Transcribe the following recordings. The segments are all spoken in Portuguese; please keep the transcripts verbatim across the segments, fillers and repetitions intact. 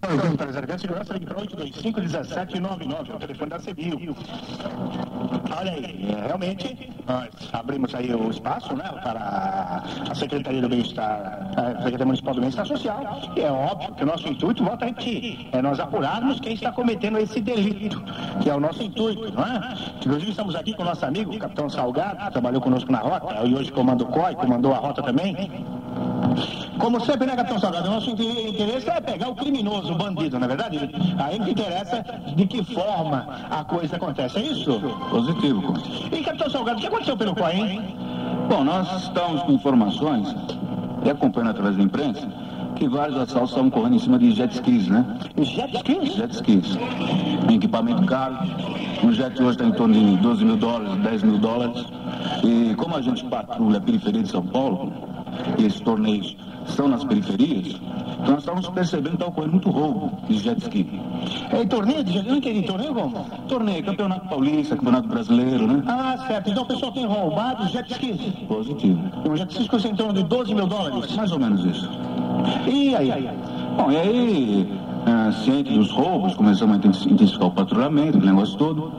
Para segurança, ligue para oito dois cinco, um sete nove nove, é o telefone da CEBIL. Olha aí, é, realmente, nós abrimos aí o espaço, né, para a Secretaria do Bem-Estar, a Secretaria Municipal do Bem-Estar Social, e é óbvio que o nosso intuito, volta a repetir, é nós apurarmos quem está cometendo esse delito, que é o nosso intuito, não é? Inclusive, estamos aqui com o nosso amigo, o Capitão Salgado, que trabalhou conosco na rota, e hoje comanda o C O I, comandou a rota também. Como sempre, né, Capitão Salgado, o nosso interesse é pegar o criminoso, o bandido, não é verdade? Aí que interessa de que forma a coisa acontece, é isso? Positivo. E, Capitão Salgado, o que aconteceu pelo C O I, hein? Bom, nós estamos com informações, e acompanhando através da imprensa, que vários assaltos estavam correndo em cima de jet skis, né? Jet skis? Jet skis. Equipamento caro. Um jet hoje está em torno de doze mil dólares, dez mil dólares. E como a gente patrulha a periferia de São Paulo, e esses torneios estão nas periferias, então nós estávamos percebendo que está ocorrendo muito roubo de jet ski. É torneio de jet ski? Eu não entendi. Torneio como? Torneio, campeonato paulista, campeonato brasileiro, né? Ah, certo. Então o pessoal tem roubado jet skis. Positivo. E um jet ski custa em torno de doze mil dólares? Mais ou menos isso. E aí? Bom, e aí, é, ciente dos roubos, começamos a intensificar o patrulhamento, o negócio todo,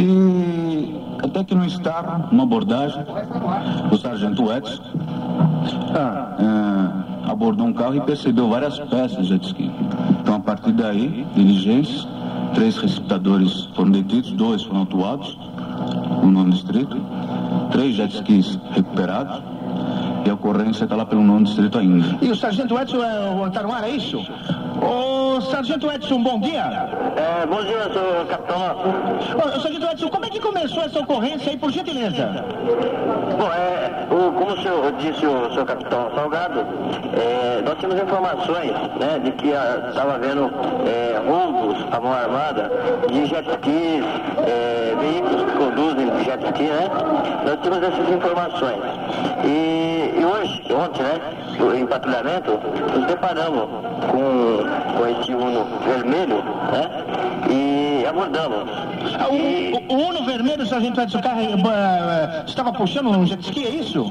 e até que no estado, uma abordagem, o sargento Edson ah, é, abordou um carro e percebeu várias peças de jet ski. Então, a partir daí, diligências, três receptadores foram detidos, dois foram autuados no nono distrito, três jet skis recuperados, e a ocorrência está lá pelo nono distrito ainda. E o sargento Edson é, está no ar, é isso? Ô, sargento Edson, bom dia. É, bom dia, senhor capitão. Ô, sargento Edson, como é que começou essa ocorrência aí, por gentileza? Bom, é, o, como o senhor disse, o senhor capitão Salgado, é, nós temos informações, né, de que estava havendo é, roubos à mão armada de jet skis, é, veículos que conduzem de jet ski, né? Nós temos essas informações. E, e hoje, ontem, né, em patrulhamento, nos deparamos com com esse Uno vermelho, né? E abordamos. Ah, o, e... o, o Uno vermelho, sargento Edson, carro, uh, estava puxando um jet ski, é isso?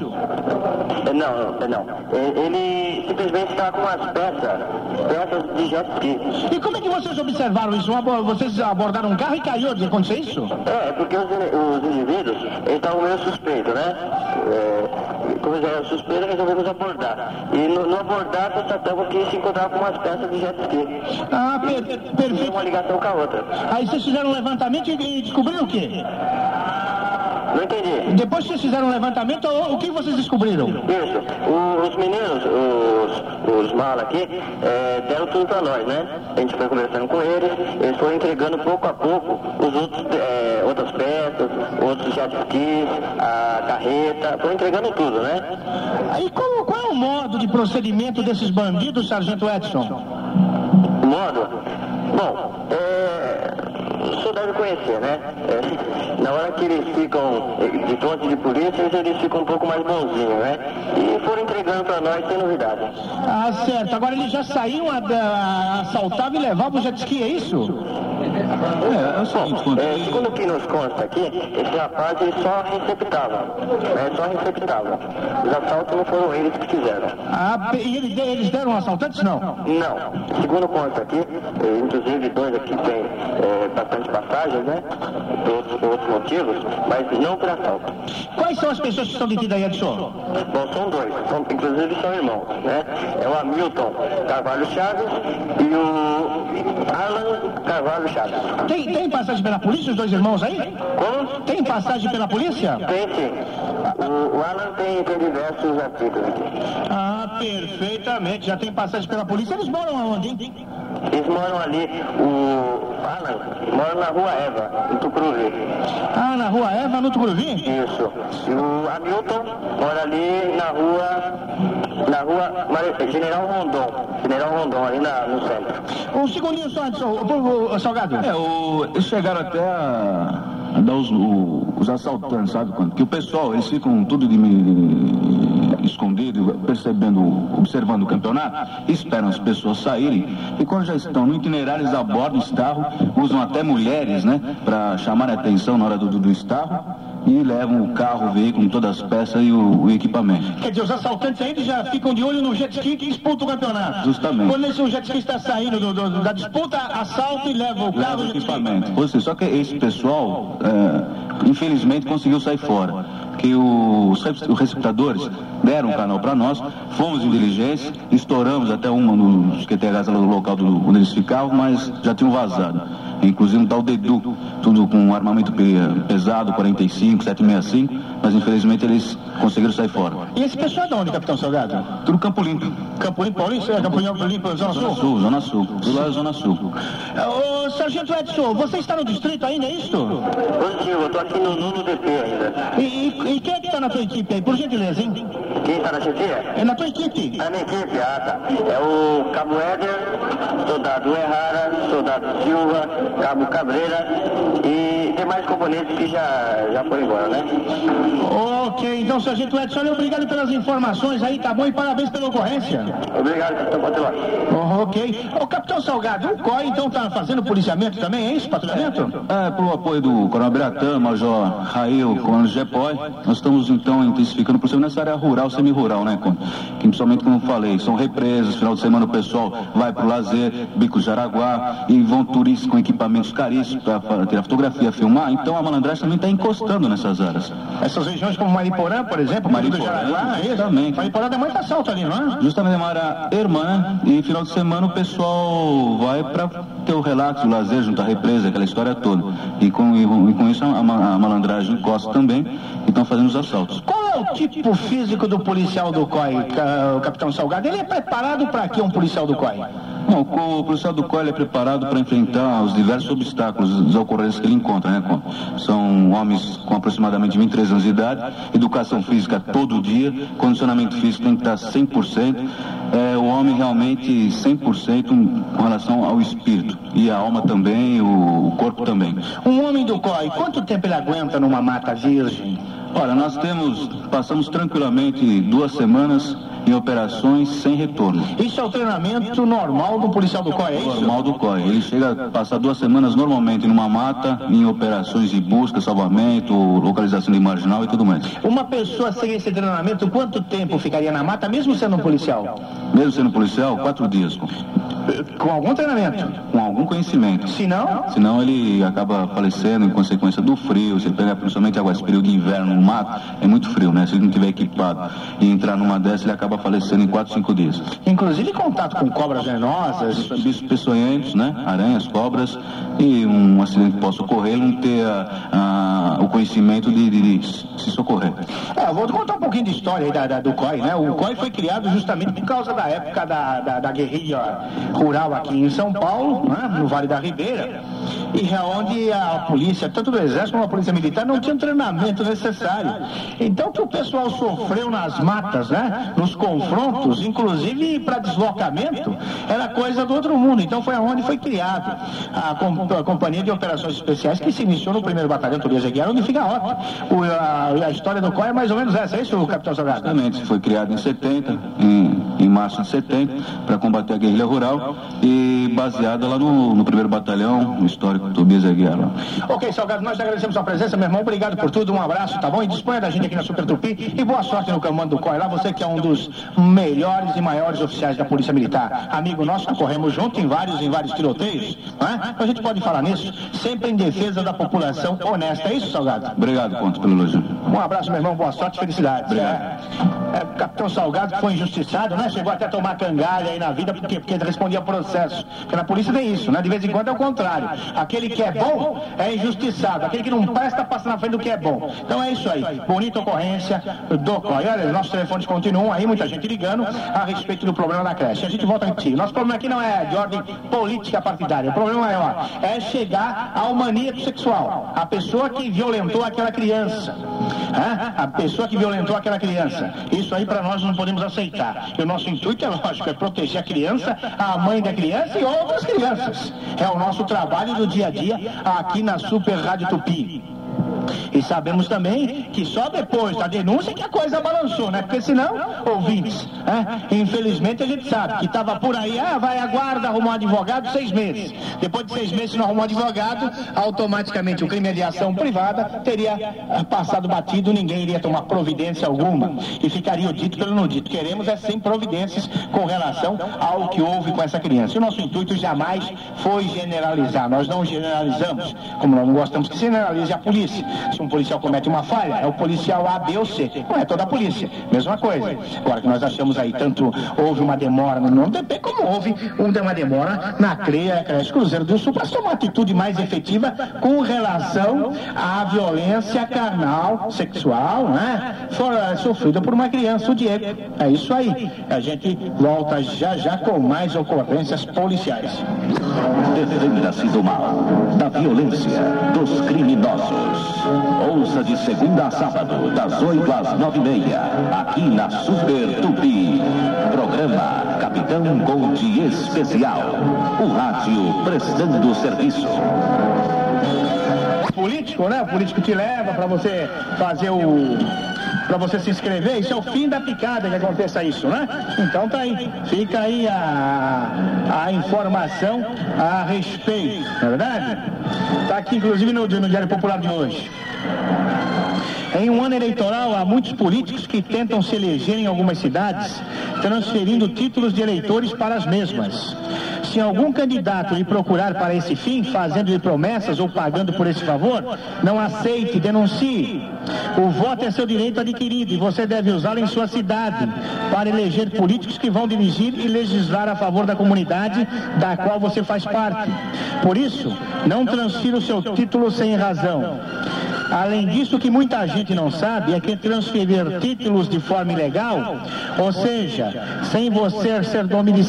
Não, não. Ele simplesmente estava com umas peças, peças de jet ski. E como é que vocês observaram isso? Vocês abordaram um carro e caiu de acontecer isso? É, porque os, os indivíduos estavam meio suspeitos, né? É, como eles eram suspeitos, resolvemos abordar. E no, no abordar, constatamos que se encontrava com umas peças de jet ski. Ah, per perfeito. Uma ligação com a outra. Aí vocês fizeram um levantamento e descobriram o quê? Não entendi. Depois que vocês fizeram um levantamento, o que vocês descobriram? Isso. O, os meninos, os, os malas aqui, é, deram tudo pra nós, né? A gente foi conversando com eles, eles foram entregando pouco a pouco os outros, é, outras peças, outros jet skis, a carreta, foram entregando tudo, né? Aí qual, qual é o modo de procedimento desses bandidos, sargento Edson? O modo? Bom, é... o senhor deve conhecer, né? É, na hora que eles ficam de fronte de polícia, eles ficam um pouco mais bonzinhos, né? E foram entregando para nós sem novidade. Ah, certo. Agora eles já saíam, a, a, assaltavam e levavam o jet ski, é isso? É, é o seguinte, Bom, é, segundo o que nos consta aqui, esse rapaz ele só receptava, né? Só receptava. Os assaltos não foram eles que fizeram. Ah, e eles, eles deram assaltantes, não? Não. Segundo consta aqui, inclusive dois aqui tem é, bastante passagens, né? Por outros, outros motivos, mas não por assalto. Quais são as pessoas que estão detidas aí, Edson? Bom, são dois, são, inclusive são irmãos, né? É o Hamilton Carvalho Chaves e o Alan Carvalho Chaves. Tem, tem passagem pela polícia, os dois irmãos aí? Como? Tem passagem pela polícia? Tem sim. O, o Alan tem, tem diversos artigos aqui. Ah, perfeitamente. Já tem passagem pela polícia. Eles moram aonde, hein? Eles moram ali, o Alan mora na Rua Eva, em Tucuruvi. Ah, na Rua Eva, no Tucuruvi? Isso. E o Hamilton mora ali na Rua, na Rua General Rondon. General Rondon, ali na, no centro. Um segundinho só, Edson, o, o, o Salgado. É, o, eles chegaram até a, a dar os, o, os assaltantes, sabe quando? Que o pessoal, eles ficam tudo de, de, escondido, percebendo, observando o campeonato, esperam as pessoas saírem, e quando já estão no itinerário, eles abordam o estarro, usam até mulheres, né, para chamar a atenção na hora do, do, do estarro, e levam o carro, o veículo, todas as peças e o, o equipamento. Quer dizer, os assaltantes ainda já ficam de olho no jet ski que disputa o campeonato. Justamente. Quando esse jet ski está saindo do, do, da disputa, assalta e leva o carro e o equipamento. Ou seja, só que esse pessoal, é, infelizmente, conseguiu sair fora. Que os receptadores deram um canal para nós, fomos em diligência, estouramos até uma dos Q T Hs no local do, onde eles ficavam, mas já tinham vazado. Inclusive um tal Dedu, tudo com armamento pesado, quarenta e cinco, setecentos e sessenta e cinco, mas infelizmente eles conseguiram sair fora. E esse pessoal é de onde, Capitão Salgado? Tudo Campo Limpo. Campo Limpo, Paulista? Campo Limpo, Zona Sul? Zona Sul, Zona Sul. Tudo lá é Zona Sul. Ô, Sargento Edson, você está no distrito ainda, é isso? Positivo, eu estou aqui no nono D P ainda. E, e, e quem é que está na tua equipe aí, por gentileza, hein? Quem está na chefia? É na tua equipe. A minha equipe, ah, tá. É o Cabo Éder, soldado Errara, soldado Silva, Cabo Cabreira e demais componentes que já, já foram embora, né? Ok, então, Sargento Edson, olha, obrigado pelas informações aí, tá bom? E parabéns pela ocorrência. Obrigado, Capitão Patrulha. Oh, ok. Ô, Capitão Salgado, o C O I, então, tá fazendo policiamento também, é isso, patrulhamento? É, pelo apoio do Coronel Biratã, Major Rail, Coronel Gepói, nós estamos, então, intensificando o policiamento nessa área rural, semi-rural, né, que, principalmente, como eu falei, são represas, final de semana o pessoal vai pro lazer, Bico de Jaraguá, e vão turistas com equipamentos caríssimos para tirar fotografia, filmar, então a malandragem também está encostando nessas áreas. Essas regiões como Mariporã, por exemplo, Bico de Jaraguá, é isso? Também. Mariporã tem muito assalto ali, não é? Justamente uma área irmã, e final de semana o pessoal vai para ter o relax, o lazer, junto à represa, aquela história toda. E com, e com isso a, a malandragem encosta também, e estão fazendo os assaltos. Qual é o tipo físico do policial do C O I, o Capitão Salgado? Ele é preparado para quê, um policial do C O I? Não, o policial do C O I é preparado para enfrentar os diversos obstáculos das ocorrências que ele encontra, né? São homens com aproximadamente vinte e três anos de idade, educação física todo dia, condicionamento físico tem que estar cem por cento, é, o homem realmente cem por cento com relação ao espírito, e a alma também, o, o corpo também. Um homem do C O I, quanto tempo ele aguenta numa mata virgem? Olha, nós temos, passamos tranquilamente duas semanas em operações sem retorno. Isso é o treinamento normal do policial do C O I, é isso? Normal do C O I. Ele chega a passar duas semanas normalmente numa mata, em operações de busca, salvamento, localização de marginal e tudo mais. Uma pessoa sem esse treinamento, quanto tempo ficaria na mata, mesmo sendo um policial? Mesmo sendo policial, quatro dias. Com algum treinamento? Com algum conhecimento. Se não? Senão ele acaba falecendo em consequência do frio. Se ele pegar principalmente agora esse período de inverno no mato, é muito frio, né? Se ele não tiver equipado e entrar numa dessas, ele acaba falecendo em quatro, cinco dias. Inclusive contato com cobras venenosas. Bichos peçonhentos, né? Aranhas, cobras, e um acidente que possa ocorrer, ele não ter a, a, o conhecimento de, de, de se socorrer. É, eu vou contar um pouquinho de história aí da, da, do C O I, né? O C O I foi criado justamente por causa da época da, da, da guerrilha rural aqui em São Paulo, né? No Vale da Ribeira, e é onde a polícia, tanto do Exército como a Polícia Militar, não tinha o treinamento necessário. Então, o que o pessoal sofreu nas matas, né? Nos confrontos, inclusive para deslocamento, era coisa do outro mundo. Então, foi aonde foi criado a, com, a Companhia de Operações Especiais, que se iniciou no primeiro Batalhão Tobias Aguiar, onde fica ótimo. A, a história do C O I é mais ou menos essa, é isso, Capitão Salgado? Exatamente, foi criado em setenta, em, em março de setenta, para combater a guerrilha rural, e baseada lá no, no primeiro batalhão, no histórico Tobias Aguiar. Ok, Salgado, nós agradecemos a presença, meu irmão, obrigado por tudo, um abraço, tá bom? E disponha da gente aqui na Super Tupi, e boa sorte no comando do C O I lá, você que é um dos melhores e maiores oficiais da Polícia Militar, amigo nosso, corremos junto em vários, em vários tiroteios, né? A gente pode falar nisso, sempre em defesa da população honesta, é isso, Salgado? Obrigado, Ponto, pelo elogio. Um abraço, meu irmão, boa sorte e felicidades. Obrigado. É, é, Capitão Salgado foi injustiçado, né? Chegou até a tomar cangalha aí na vida, porque, porque ele respondia processo. Porque na polícia tem isso, né? De vez em quando é o contrário. Aquele que é bom é injustiçado. Aquele que não presta passa na frente do que é bom. Então é isso aí. Bonita ocorrência do C O I. Olha, nossos telefones continuam aí, muita gente ligando a respeito do problema da creche. A gente volta em ti. Nosso problema aqui não é de ordem política partidária. O problema maior é chegar ao maníaco sexual. A pessoa que violentou aquela criança. É? A pessoa que violentou aquela criança. Isso aí para nós não podemos aceitar. E o nosso intuito é lógico, é proteger a criança, a mãe da criança e outras crianças. É o nosso trabalho do dia a dia aqui na Super Rádio Tupi. E sabemos também que só depois da denúncia que a coisa balançou, né? Porque senão, ouvintes, né? Infelizmente a gente sabe que estava por aí, ah, vai a guarda arrumar um advogado, seis meses. Depois de seis meses, se não arrumou um advogado, automaticamente o crime de ação privada teria passado batido, ninguém iria tomar providência alguma. E ficaria o dito pelo não dito. Queremos é sem providências com relação ao que houve com essa criança. E o nosso intuito jamais foi generalizar. Nós não generalizamos, como nós não gostamos que generalize a polícia. Se um policial comete uma falha, é o policial A, B ou C. Não é toda a polícia. Mesma coisa. Agora que nós achamos aí, tanto houve uma demora no nome D P, como houve uma demora na CREA, Creche Cruzeiro do Sul, para tomar uma atitude mais efetiva com relação à violência carnal, sexual, né? For, sofrida por uma criança, o Diego. É isso aí. A gente volta já já com mais ocorrências policiais. Defenda-se do mal, da violência, dos criminosos. Ouça de segunda a sábado, das oito às nove e meia, aqui na Super Tupi. Programa Capitão Conde Especial. O rádio prestando serviço. Político, né? O político te leva para você fazer o... para você se inscrever, isso é o fim da picada que aconteça isso, né? Então tá aí, fica aí a, a informação a respeito, não é verdade? Tá aqui inclusive no, no Diário Popular de hoje. Em um ano eleitoral, há muitos políticos que tentam se eleger em algumas cidades, transferindo títulos de eleitores para as mesmas. Se algum candidato lhe procurar para esse fim, fazendo-lhe promessas ou pagando por esse favor, não aceite, denuncie. O voto é seu direito adquirido e você deve usá-lo em sua cidade para eleger políticos que vão dirigir e legislar a favor da comunidade da qual você faz parte. Por isso, não transfira o seu título sem razão. Além disso, o que muita gente não sabe é que transferir títulos de forma ilegal, ou seja, sem você ser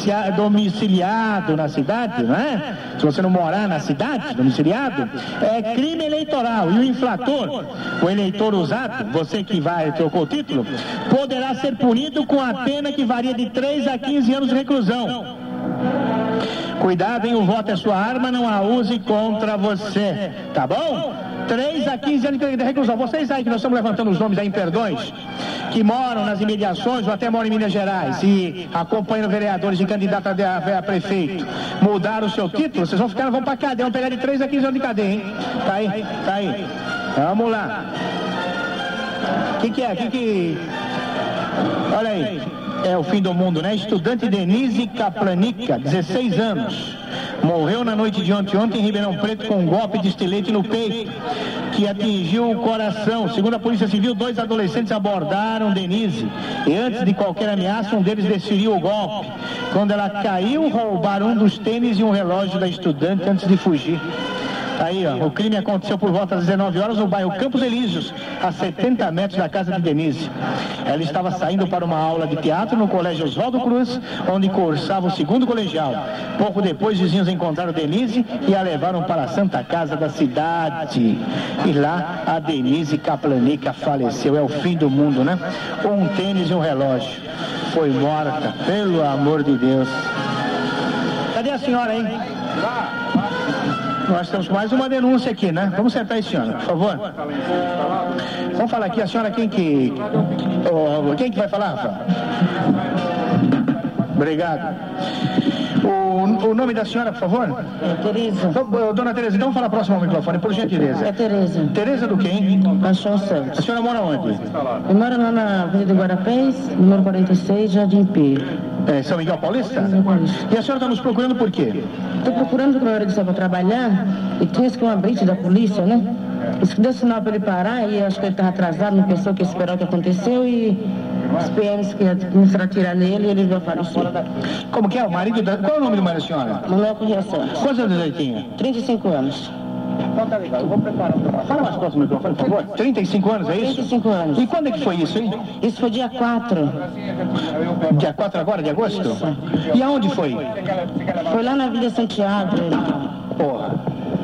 domiciliado na cidade, né? Se você não morar na cidade, domiciliado, é crime eleitoral. E o infrator, o eleitor usado, você que vai trocou o título, poderá ser punido com a pena que varia de três a quinze anos de reclusão. Cuidado, hein? O voto é sua arma, não a use contra você, tá bom? três a quinze anos de reclusão. Vocês aí que nós estamos levantando os nomes aí em perdões, que moram nas imediações ou até moram em Minas Gerais e acompanham vereadores e candidatos a, a prefeito, mudaram o seu título, vocês vão ficar, vão pra cadeia, vão pegar de três a quinze anos de cadeia, hein? Tá aí, tá aí. Vamos lá. O que que é? O que que... Olha aí. É o fim do mundo, né? Estudante Denise Kaplanica, dezesseis anos, morreu na noite de ontem, ontem em Ribeirão Preto com um golpe de estilete no peito que atingiu o coração. Segundo a Polícia Civil, dois adolescentes abordaram Denise e antes de qualquer ameaça, um deles desferiu o golpe. Quando ela caiu, roubaram um dos tênis e um relógio da estudante antes de fugir. Aí, ó, o crime aconteceu por volta das dezenove horas no bairro Campos Elíseos, a setenta metros da casa de Denise. Ela estava saindo para uma aula de teatro no colégio Oswaldo Cruz, onde cursava o segundo colegial. Pouco depois, vizinhos encontraram Denise e a levaram para a Santa Casa da cidade. E lá, a Denise Kaplanica faleceu. É o fim do mundo, né? Um tênis e um relógio. Foi morta, pelo amor de Deus. Cadê a senhora, hein? Nós temos mais uma denúncia aqui, né? Vamos sentar aí, senhora, por favor. Vamos falar aqui, a senhora, quem que... Oh, quem que vai falar, Rafa? Obrigado. O, o nome da senhora, por favor? É Tereza. Então, dona Tereza, então fala próximo ao microfone, por gentileza. É Tereza. Tereza do quem? Paixão Santos. A senhora mora onde? Eu moro lá na Avenida Guarapés, número quarenta e seis, Jardim P. É, São Miguel Paulista? São Miguel Paulista. E a senhora está nos procurando por quê? Estou procurando porque na hora de sair para trabalhar, e tinha que uma blitz da polícia, né? Isso que deu sinal para ele parar, e acho que ele estava atrasado, não pensou que ia esperar o que aconteceu, e os P Ms que começaram a atirar nele, e ele veio falecer. Como que é o marido da... Qual é o nome do marido da senhora? Manuel Corrêa Santos. Quantos anos ele tinha? trinta e cinco anos. Então tá legal, eu vou preparar um... Fala mais próximo do microfone, por favor. trinta e cinco anos, é isso? trinta e cinco anos. E quando é que foi isso, hein? Isso foi dia quatro. Dia quatro agora, de agosto? Isso. E aonde foi? Foi lá na Vila Santiago. Porra.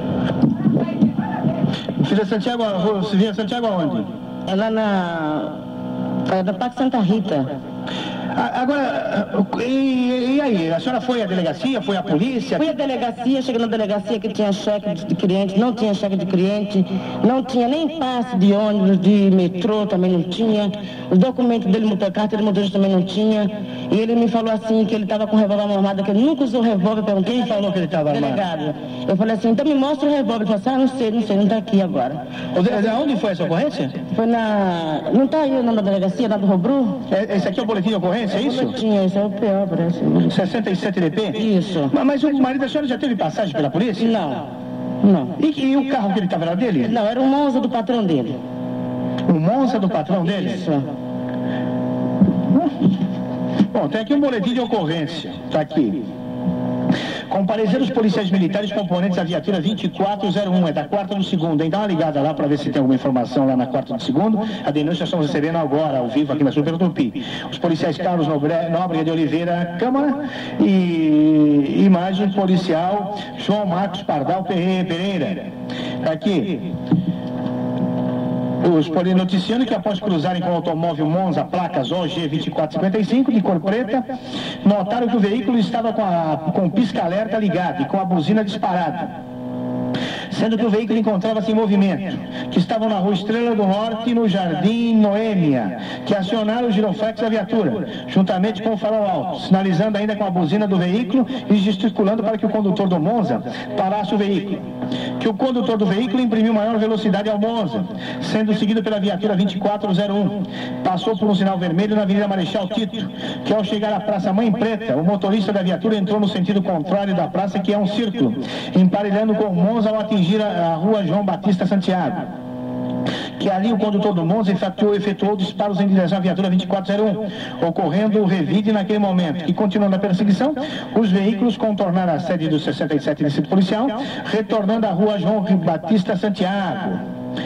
Vila Santiago, Vila Santiago aonde? É lá na... É da Parque Santa Rita. Agora, e, e aí? A senhora foi à delegacia, foi à polícia? Fui à delegacia, cheguei na delegacia que tinha cheque de cliente, não tinha cheque de cliente, não tinha nem passe de ônibus, de metrô, também não tinha. Os documentos dele, carta de motorista também não tinha. E ele me falou assim, que ele estava com revólver armado, que ele nunca usou revólver. Perguntei, quem falou que ele estava armado? Delegado. Eu falei assim, então me mostra o revólver. Ele falou assim, ah, não sei, não sei, não está aqui agora. Onde foi essa ocorrência? Foi na... Não está aí o nome da delegacia, lá do Robru? É, esse aqui é o boletim de ocorrência, é isso? Boletim, esse é o pior, parece. sessenta e sete D P? Isso. Mas, mas o marido da senhora já teve passagem pela polícia? Não, não. E, e o carro que ele estava era dele? Não, era o Monza do patrão dele. O Monza do patrão dele? Isso. Bom, tem aqui um boletim de ocorrência. Está aqui. Compareceram os policiais militares componentes da viatura vinte e quatro zero um, é da quarta do segundo, hein? Dá uma ligada lá para ver se tem alguma informação lá na quarta do segundo. A denúncia estamos recebendo agora, ao vivo, aqui na Super Tupi. Os policiais Carlos Nóbrega de Oliveira Câmara e imagem policial João Marcos Pardal Pereira. Aqui. Os polinoticiando que após cruzarem com o automóvel Monza, placas O G vinte e quatro cinquenta e cinco, de cor preta, notaram que o veículo estava com, a, com o pisca-alerta ligado e com a buzina disparada. Sendo que o veículo encontrava-se em movimento, que estavam na rua Estrela do Norte, no Jardim Noêmia, que acionaram o giroflex da viatura, juntamente com o farol alto, sinalizando ainda com a buzina do veículo e gesticulando para que o condutor do Monza parasse o veículo. Que o condutor do veículo imprimiu maior velocidade ao Monza, sendo seguido pela viatura vinte e quatro zero um. Passou por um sinal vermelho na Avenida Marechal Tito, que ao chegar à Praça Mãe Preta, o motorista da viatura entrou no sentido contrário da praça, que é um círculo, emparelhando com o Monza ao atingir a rua João Batista Santiago. Que ali o condutor do Monza efetuou, efetuou disparos em direção à viatura vinte e quatro zero um, ocorrendo o revide naquele momento. Que, continuando a perseguição, os veículos contornaram a sede do sessenta e sete Distrito Policial, retornando à rua João Batista Santiago,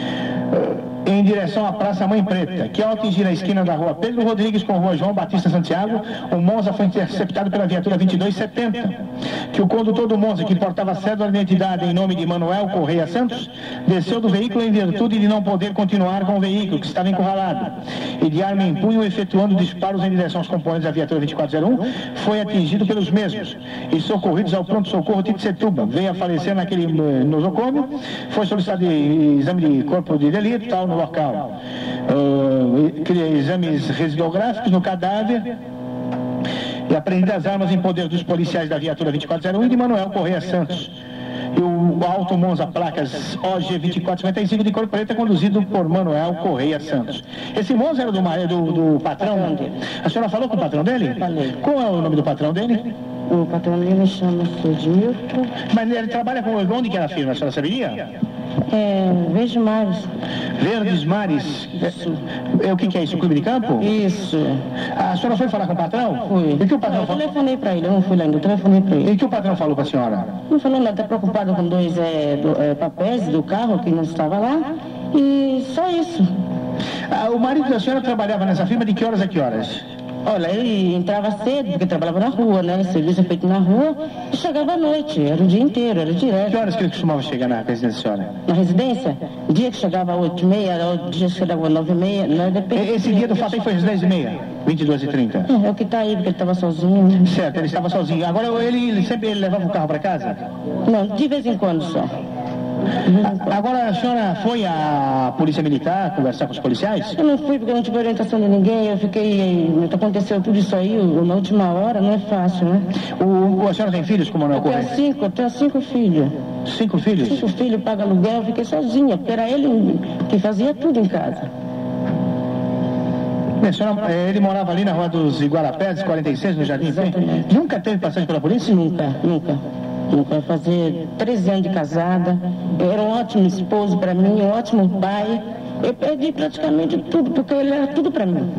em direção à Praça Mãe Preta, que ao atingir a esquina da rua Pedro Rodrigues com a rua João Batista Santiago, o Monza foi interceptado pela viatura vinte e dois setenta, que o condutor do Monza, que portava cédula de identidade em nome de Manuel Correia Santos, desceu do veículo em virtude de não poder continuar com o veículo, que estava encurralado, e de arma em punho, efetuando disparos em direção aos componentes da viatura vinte e quatro zero um, foi atingido pelos mesmos, e socorridos ao pronto-socorro Titsetuba, veio a falecer naquele nosocômio, foi solicitado exame de corpo de delito, tal, no local. Uh, exames residográficos no cadáver e apreendidas armas em poder dos policiais da viatura vinte e quatro zero um e de Manuel Correia Santos. E o Auto Monza, placas O G vinte e quatro cinquenta e cinco de cor preta, conduzido por Manuel Correia Santos. Esse Monza era do, do, do patrão? A senhora falou com o patrão dele? Falei. Qual é o nome do patrão dele? O patrão dele chama-se Edilton. Mas ele trabalha com onde que é a firma, a senhora saberia? É, Verdes Mares. Verdes Mares? É, é, o que, que é isso? O clube de campo? Isso. A senhora foi falar com o patrão? Fui. E que o patrão eu falou? telefonei para ele, eu não fui lá ainda, eu telefonei para ele. E o que o patrão falou para a senhora? Não falou nada, está preocupado com dois é, do, é, papéis do carro que não estava lá. E só isso. Ah, o marido da senhora trabalhava nessa firma de que horas a que horas? Olha, ele entrava cedo, porque trabalhava na rua, né? Serviço feito na rua, e chegava à noite, era o dia inteiro, era direto. Que horas que ele costumava chegar na residência da senhora? Na residência? Dia que chegava às oito e meia, dia que chegava às nove e meia, né? Depende. Esse dia do fato aí foi às dez e meia, vinte e duas e trinta. É, é o que tá aí, porque ele estava sozinho. Né? Certo, ele estava sozinho. Agora ele, ele sempre ele levava o carro para casa? Não, de vez em quando só. Agora a senhora foi à polícia militar conversar com os policiais? Eu não fui porque eu não tive orientação de ninguém, eu fiquei, aconteceu tudo isso aí na última hora, não é fácil, né? O, a senhora tem filhos, como não ocorre? Eu tenho cinco, eu tenho cinco filhos. Cinco filhos? Cinco filhos, paga aluguel, eu fiquei sozinha, porque era ele que fazia tudo em casa. A senhora, ele morava ali na rua dos Iguarapés, quarenta e seis, no Jardim? Exatamente. Nunca teve passagem pela polícia? Nunca, nunca. Nunca. Vai fazer treze anos de casada. Eu era um ótimo esposo para mim, um ótimo pai. Eu perdi praticamente tudo, porque ele era tudo para mim.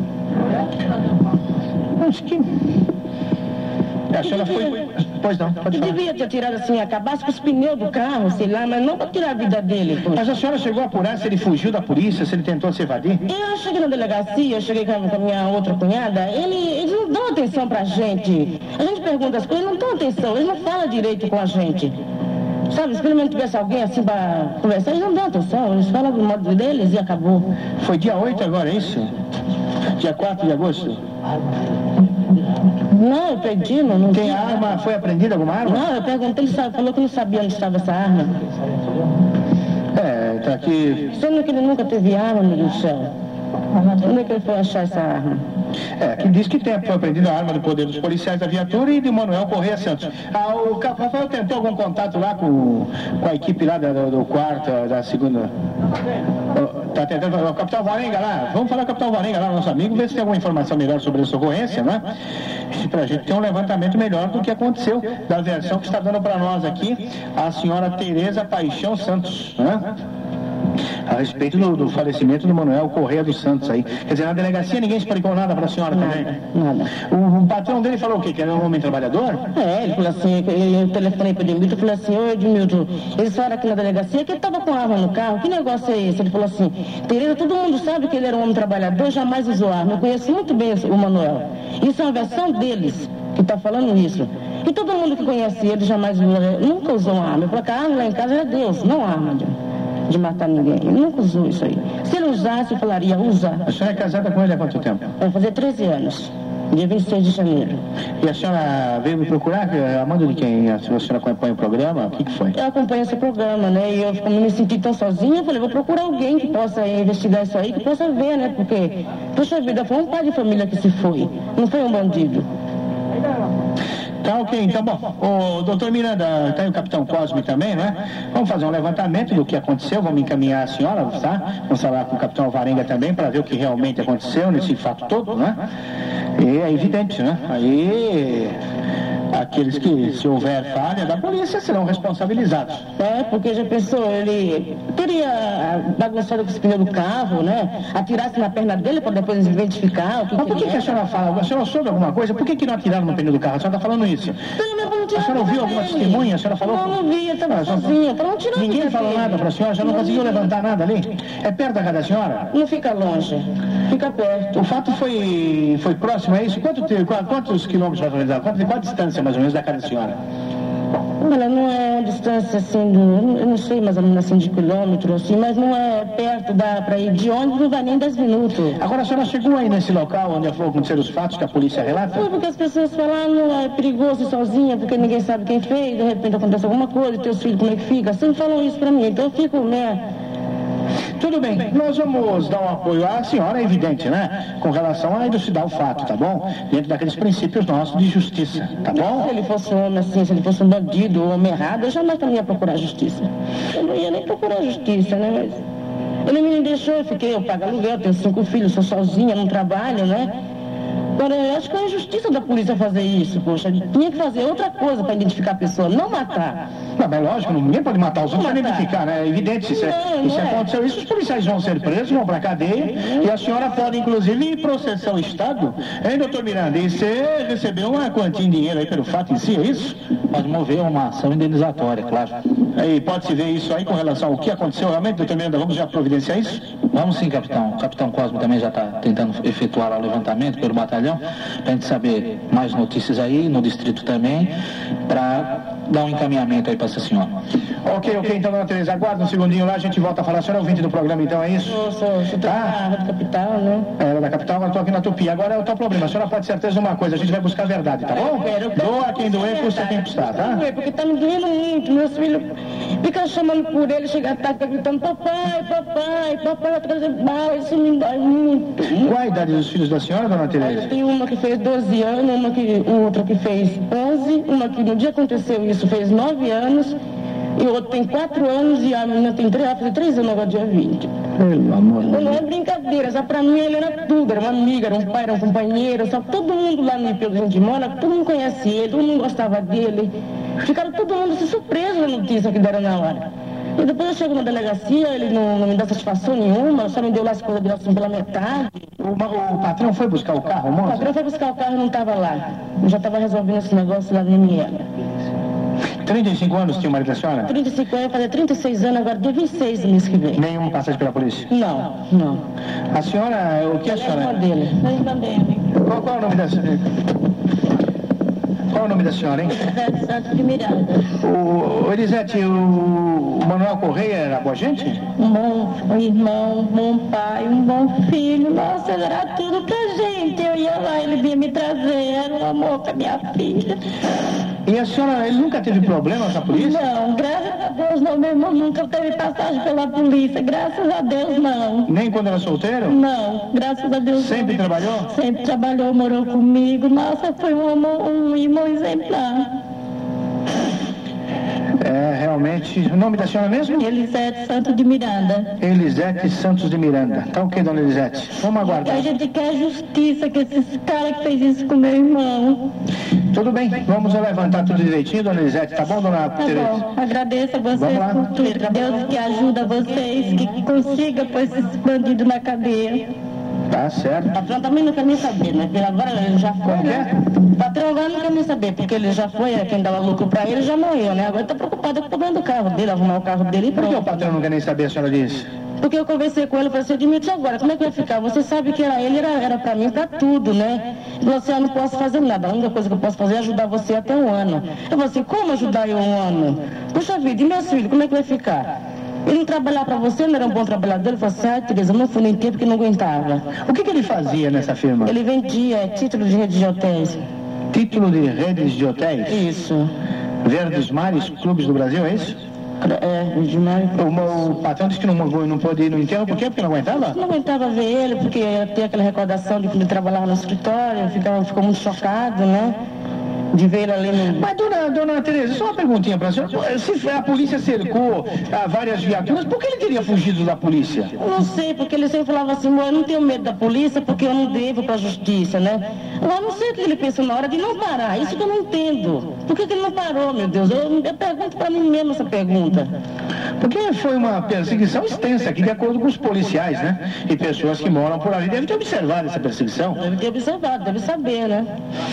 Acho que... A senhora foi... Pois não, pode falar. Eu devia ter tirado assim, acabasse com os pneus do carro, sei lá, mas não para tirar a vida dele. Poxa. Mas a senhora chegou a apurar se ele fugiu da polícia, se ele tentou se evadir? Eu cheguei na delegacia, eu cheguei com a minha outra cunhada, ele, eles não dão atenção pra gente. A gente pergunta as coisas, eles não dão atenção, eles não falam direito com a gente. Sabe, se pelo menos tivesse alguém assim para conversar, eles não dão atenção, eles falam do modo deles e acabou. Foi dia oito agora, é isso? Dia quatro de agosto? Não, eu perdi, não. não Tem a arma, foi apreendida alguma arma? Não, eu perguntei, ele sabe, falou que não sabia onde estava essa arma. É, tá aqui. Sendo que ele nunca teve arma, meu Deus do céu. Onde é que ele foi achar essa arma? É, aqui diz que tem, foi apreendida a arma do poder dos policiais da viatura e de Manuel Correia Santos. Ah, o Rafael tentou algum contato lá com, com a equipe lá do, do quarto, da segunda. Tá tentando o capitão Varenga lá. Vamos falar com o capitão Varenga lá, nosso amigo, ver se tem alguma informação melhor sobre essa ocorrência, né? Pra gente ter um levantamento melhor do que aconteceu, da versão que está dando para nós aqui a senhora Tereza Paixão Santos, né? A respeito do, do falecimento do Manuel Correia dos Santos aí. Quer dizer, na delegacia ninguém explicou nada para a senhora também? Nada. O, o patrão dele falou o quê? Que era um homem trabalhador? É, ele falou assim, eu telefonei para o Edmilton, eu falei assim, ô Edmilton, eles falaram aqui na delegacia que ele estava com arma no carro, que negócio é esse? Ele falou assim, Tereza, todo mundo sabe que ele era um homem trabalhador, jamais usou arma, eu conheço muito bem o Manuel. Isso é uma versão deles que está falando isso. E todo mundo que conhece ele jamais usou, nunca usou uma arma. Eu falei que a arma lá em casa era Deus, não arma de, de matar ninguém. Ele nunca usou isso aí. Se ele usasse, eu falaria, usa. A senhora é casada com ele há quanto tempo? Vai fazer treze anos. Dia vinte e seis de janeiro. E a senhora veio me procurar? A mando de quem? A senhora acompanha o programa? O que, que foi? Eu acompanho esse programa, né? E eu, como me senti tão sozinha, eu falei, vou procurar alguém que possa investigar isso aí, que possa ver, né? Porque, poxa vida, foi um pai de família que se foi. Não foi um bandido. Tá ok, então bom, o doutor Miranda, tá aí o capitão Cosme também, né? Vamos fazer um levantamento do que aconteceu, vamos encaminhar a senhora, tá? Vamos falar com o capitão Varenga também para ver o que realmente aconteceu nesse fato todo, né? E é evidente, né? Aí aqueles que, se houver falha da polícia, serão responsabilizados. É, porque já pensou, ele teria bagunçado com esse pneu do carro, né? Atirasse na perna dele para depois identificar o que Mas por que, que que a senhora fala? A senhora soube alguma coisa? Por que, que não atiraram no pneu do carro? A senhora está falando isso? A senhora ouviu alguma testemunha? A senhora falou? Não, não vi, eu estava Ah, sozinha, então não tirou. Ninguém falou nada para a senhora? A senhora não conseguiu levantar nada ali? É perto da casa da senhora? Não fica longe, fica perto. O fato foi, foi próximo, é isso? Quanto, quantos quilômetros mais ou menos? Qual, qual a distância mais ou menos da casa da senhora? Olha, não é uma distância assim, do, eu não sei mais ou menos assim de quilômetro, assim, mas não é perto, dá para ir de ônibus, não vai nem dez minutos. Agora a senhora chegou aí nesse local onde aconteceram os fatos que a polícia relata? Foi porque as pessoas falaram, é perigoso ir sozinha, porque ninguém sabe quem fez, de repente acontece alguma coisa, teus filhos como é que fica, sempre falam isso pra mim, então eu fico, né... Tudo bem, nós vamos dar um apoio à senhora, é evidente, né? Com relação a elucidar o fato, tá bom? Dentro daqueles princípios nossos de justiça, tá bom? Se ele fosse um homem assim, se ele fosse um bandido ou um homem errado, eu jamais também ia procurar justiça. Eu não ia nem procurar justiça, né? Mas ele me deixou, eu fiquei, eu pago aluguel, tenho cinco filhos, sou sozinha, não trabalho, né? Agora, eu acho que é a injustiça da polícia fazer isso, poxa. Tinha que fazer outra coisa para identificar a pessoa, não matar. Não, mas lógico, ninguém pode matar os outros para identificar, né? É evidente, se, Não, se não é. aconteceu isso, os policiais vão ser presos, vão para a cadeia, e a senhora pode, inclusive, ir processar o Estado. Hein, doutor Miranda? E você recebeu uma quantia em dinheiro aí pelo fato em si, é isso? Pode mover uma ação indenizatória, claro. Aí, pode-se ver isso aí com relação ao que aconteceu realmente, doutor Miranda? Vamos já providenciar isso? Vamos sim, capitão. O capitão Cosme também já está tentando efetuar lá o levantamento pelo batalhão, para a gente saber mais notícias aí, no distrito também, para dar um encaminhamento aí para essa senhora. Ok, ok, então, dona Tereza, aguarda um segundinho lá, a gente volta a falar. A senhora é ouvinte do programa, então, é isso? Eu sou, eu sou da Rádio Capital, né? Era da capital, agora estou aqui na Tupi. Agora é o teu problema. A senhora pode ter certeza de uma coisa, a gente vai buscar a verdade, tá bom? Eu quero Doa quem doer, custa quem custar, tá? Porque tá me doendo muito, meus filhos ficam chamando por ele, chega à tarde, tá gritando, papai, papai, papai vai trazer bala, isso me dói muito. Qual a idade dos filhos da senhora, dona Tereza? Tem uma que fez doze anos, uma que, outra que fez onze, uma que no dia que aconteceu isso fez nove anos, e o outro tem quatro anos e a menina tem três, vai fazer três anos agora, dia vinte. Pelo amor de Não é brincadeira, só pra mim ele era tudo, era uma amiga, era um pai, era um companheiro, só que todo mundo lá no I P onde a gente mora, todo mundo conhece ele, todo mundo gostava dele. Ficaram todo mundo se surpreso na notícia que deram na hora. E depois eu chego na delegacia, ele não, não me dá satisfação nenhuma, só me deu lá as coisas dele assim pela metade. O, o patrão foi buscar o carro, O moça? patrão foi buscar o carro e não estava lá. Eu já estava resolvendo esse negócio lá na M L. trinta e cinco anos tinha o marido da senhora? trinta e cinco anos, fazer trinta e seis anos, agora dia vinte e seis do mês que vem. Nenhuma passagem pela polícia? Não, não. A senhora, o que a É a senhora... irmã dele. A irmã dele. Qual, qual é o nome da senhora? Qual é o nome da senhora, hein? Santos de Miranda. O, o Elisete, o, o Manuel Correia era boa gente? um bom irmão, um bom pai, um bom filho. Nossa, ele era tudo pra gente. Eu ia lá, ele vinha me trazer, era um amor pra minha filha. E a senhora, ele nunca teve problema com a polícia? Não, graças a Deus não, meu irmão nunca teve passagem pela polícia, graças a Deus não. Nem quando era solteiro? Não, graças a Deus Sempre não. trabalhou? Sempre trabalhou, morou comigo, nossa, foi um, amor, um irmão exemplar. É, realmente. O nome da senhora mesmo? Elisete Santos de Miranda. Elisete Santos de Miranda. Tá ok, dona Elisete? Vamos aguardar. A gente quer justiça com esses caras que fez isso com meu irmão. Tudo bem, vamos levantar tudo direitinho, dona Elisete. Tá bom, dona Tá Tereza? bom, agradeço a vocês por tudo. Deus que ajuda vocês, que consiga pôr esses bandidos na cadeia. Tá certo. O patrão também não quer nem saber, né? Porque agora ele já foi. Como que é? O patrão agora não quer nem saber, porque ele já foi, quem dava lucro pra ele já morreu, né? Agora ele tá preocupado com o problema do carro dele, arrumar o carro dele e Por que o pronto. patrão não quer nem saber, a senhora disse? Porque eu conversei com ele, eu falei assim, Edmilson, agora, como é que vai ficar? Você sabe que era ele, era, era pra mim, pra tudo, né? Ele falou assim, eu não posso fazer nada, a única coisa que eu posso fazer é ajudar você até um ano. Eu falei assim, como ajudar eu um ano? Puxa vida, e meus filhos, como é que vai ficar? Ele não trabalhar pra você, não era um bom trabalhador, ele falou assim, ah, Tereza, eu não fui nem tempo porque não aguentava. O que, que ele fazia nessa firma? Ele vendia título de rede de hotéis. Título de redes de hotéis? Isso. Verdes Mares, Clubes do Brasil, é isso? É, demais. O, o patrão disse que não, não pôde ir no enterro, por quê? Porque não aguentava? Não aguentava ver ele, porque tem aquela recordação de quando ele trabalhava no escritório, ficava, ficou muito chocado, né? De ver ele ali no... Mas, dona, dona Tereza, só uma perguntinha pra senhora. Se a polícia cercou ah, várias viaturas, por que ele teria fugido da polícia? Eu não sei, porque ele sempre falava assim, eu não tenho medo da polícia porque eu não devo pra justiça, né? Eu não sei o que ele pensou na hora de não parar, isso que eu não entendo. Por que, que ele não parou, meu Deus? Eu, eu pergunto pra mim mesmo essa pergunta. Porque foi uma perseguição extensa aqui, de acordo com os policiais, né? E pessoas que moram por ali devem ter observado essa perseguição. Deve ter observado, deve saber, né?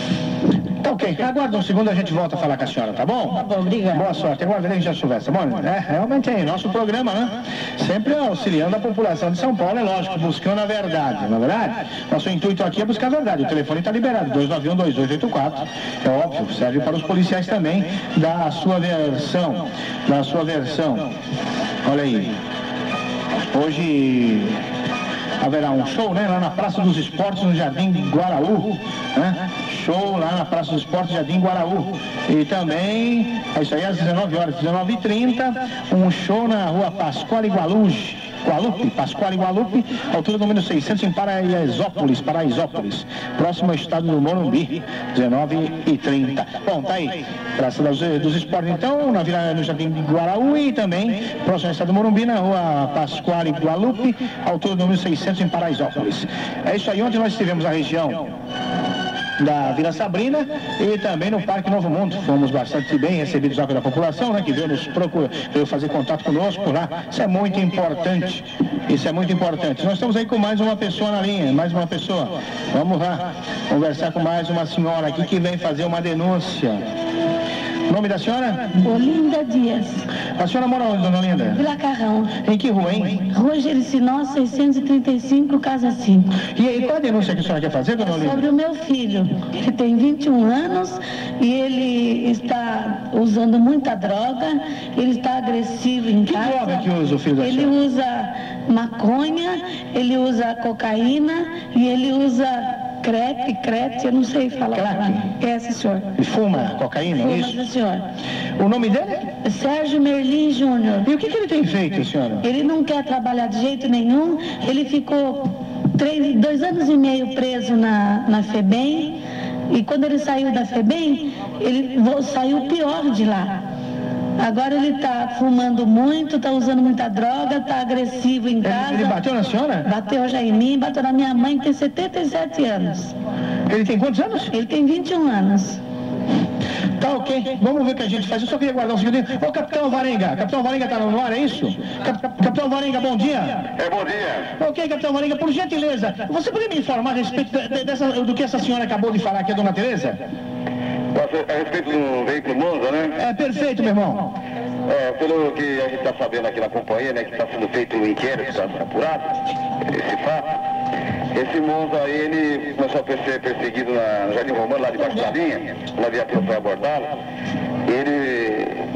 Tá ok, aguarda um segundo, a gente volta a falar com a senhora, tá bom? Tá bom, obrigado. Boa sorte, aguardarei que já soubesse. Bom, é, realmente é nosso programa, né? Sempre auxiliando a população de São Paulo, é lógico, buscando a verdade, não é verdade? Nosso intuito aqui é buscar a verdade. O telefone está liberado, dois nove um, dois dois oito quatro. É óbvio, serve para os policiais também, da sua versão, da sua versão. Olha aí, hoje haverá um show, né? Lá na Praça dos Esportes, no Jardim Guaraú, né? Show lá na Praça dos Esportes, Jardim Guaraú. E também, é isso aí, às dezenove horas, dezenove e trinta, um show na Rua Pascoal Gualuge, Gualupe, Pascoal Gualupe, altura do número seiscentos, em Paraisópolis, Paraisópolis, próximo ao estado do Morumbi, dezenove e trinta. Bom, tá aí, Praça dos, dos Esportes, então, na Vila, no Jardim Guaraú, e também, próximo ao estado do Morumbi, na Rua Pascoal Gualupe, altura do número seiscentos, em Paraisópolis. É isso aí, onde nós estivemos na região da Vila Sabrina e também no Parque Novo Mundo. Fomos bastante bem recebidos lá pela população, né, que veio nos procurar, veio fazer contato conosco lá. Isso é muito importante. Isso é muito importante. Nós estamos aí com mais uma pessoa na linha, mais uma pessoa. Vamos lá conversar com mais uma senhora aqui que vem fazer uma denúncia. O nome da senhora? Olinda Dias. A senhora mora onde, dona Olinda? Vila Carrão. Em que rua, hein? Rua Jericinó, seiscentos e trinta e cinco, casa cinco. E aí, qual a denúncia que a senhora quer fazer, dona Olinda? Sobre o meu filho. Ele tem vinte e um anos e ele está usando muita droga, ele está agressivo em Que casa. droga que usa o filho da Ele senhora? usa maconha, ele usa cocaína e ele usa crepe, crete, eu não sei falar. Crack? É, sim, senhor. E fuma cocaína, é Fuma, isso? sim, senhor. O nome dele? Sérgio Merlin Júnior. E o que, que ele tem feito, senhora? Ele não quer trabalhar de jeito nenhum, ele ficou três, dois anos e meio preso na, na FEBEM, e quando ele saiu da FEBEM, ele vo- saiu pior de lá. Agora ele está fumando muito, está usando muita droga, está agressivo em casa. Ele, ele bateu na senhora? Bateu já em mim, bateu na minha mãe, que tem setenta e sete anos. Ele tem quantos anos? Ele tem vinte e um anos. Tá ok, vamos ver o que a gente faz. Eu só queria guardar um segundinho. Ô, Capitão Varenga, Capitão Varenga tá no ar, é isso? Cap, Capitão Varenga, bom dia. É, bom dia. Ok, Capitão Varenga, por gentileza, você poderia me informar a respeito de- dessa, do que essa senhora acabou de falar aqui, a dona Tereza? A respeito do veículo Monza, né? É perfeito, meu irmão. É, pelo que a gente está sabendo aqui na companhia, né, que está sendo feito um inquérito, está apurado, esse fato. Esse Monza aí, ele começou a ser perseguido na, no Jardim Romano, lá debaixo da linha, uma viatura foi abordá-lo. Ele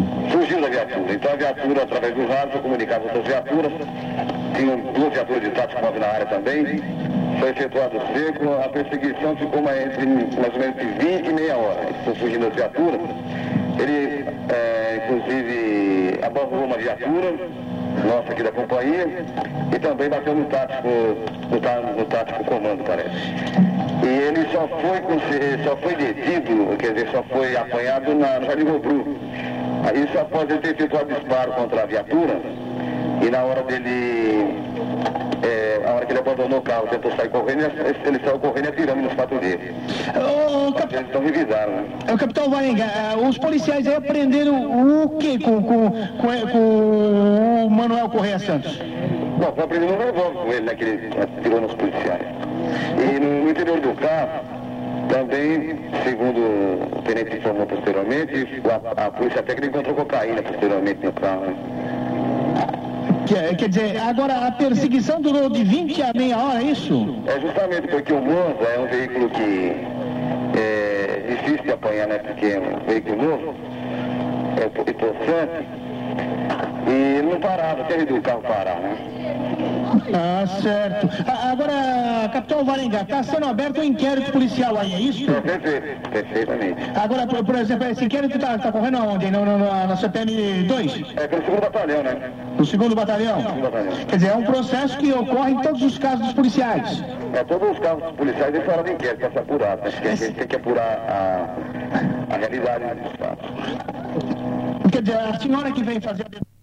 fugiu da viatura. Então a viatura, através do rádio, foi comunicada com outras viaturas. Tinham duas viaturas de tática móvel na área também. Foi efetuado o cerco. A perseguição ficou mais, entre mais ou menos vinte e meia hora. Eles estão fugindo das viaturas. Ele, é, inclusive, abordou uma viatura nossa aqui da companhia e também bateu no tático, no, tá, no tático comando, parece. E ele só foi, só foi detido, quer dizer, só foi apanhado na, no Jardim Robru. Isso após ele ter efetuado disparo contra a viatura e na hora dele, é, a hora que ele abandonou o carro, tentou sair correndo, ele, ele saiu correndo e atirando nos patrulheiros. Ô, cap... Eles estão revisaram, né? O capitão Varenga, os policiais aí aprenderam o que com, com, com, com o Manuel Correia Santos? Bom, foi aprendendo um revólver com ele, né, que ele atirou nos policiais. E no interior do carro, também, segundo o tenente informou posteriormente, a, a polícia técnica encontrou cocaína posteriormente no carro, né? Quer, quer dizer, agora a perseguição durou de vinte a meia hora, é isso? É justamente porque o Monza é um veículo que é difícil de apanhar, né? Porque é um veículo novo, é possante, e ele não parava, até ele do carro parar, né? Ah, certo. Agora, capitão Varenga, está sendo aberto um inquérito policial aí, é isso? É, perfeito, perfeitamente. Agora, por, por exemplo, esse inquérito está tá correndo aonde? No, no, na C P M dois? É pelo segundo batalhão, né? No segundo batalhão? Segundo batalhão. Quer dizer, é um processo que ocorre em todos os casos dos policiais. É, todos os casos dos policiais eles falam de inquérito para ser apurado, né? Porque a gente tem que apurar a, a realidade dos fatos. Quer dizer, a senhora que vem fazer a